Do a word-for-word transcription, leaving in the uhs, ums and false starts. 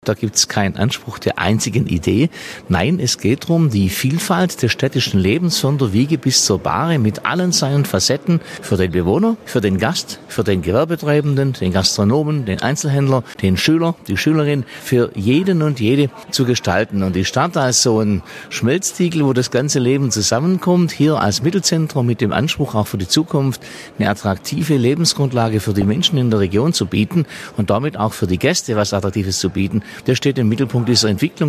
Da gibt's keinen Anspruch der einzigen Idee. Nein, es geht darum, die Vielfalt des städtischen Lebens von der Wiege bis zur Bahre mit allen seinen Facetten für den Bewohner, für den Gast, für den Gewerbetreibenden, den Gastronomen, den Einzelhändler, den Schüler, die Schülerin, für jeden und jede zu gestalten. Und die Stadt als so ein Schmelztiegel, wo das ganze Leben zusammenkommt, hier als Mittelzentrum mit dem Anspruch auch für die Zukunft eine attraktive Lebensgrundlage für die Menschen in der Region zu bieten und damit auch für die Gäste was Attraktives zu bieten, das steht im Mittelpunkt dieser Entwicklung.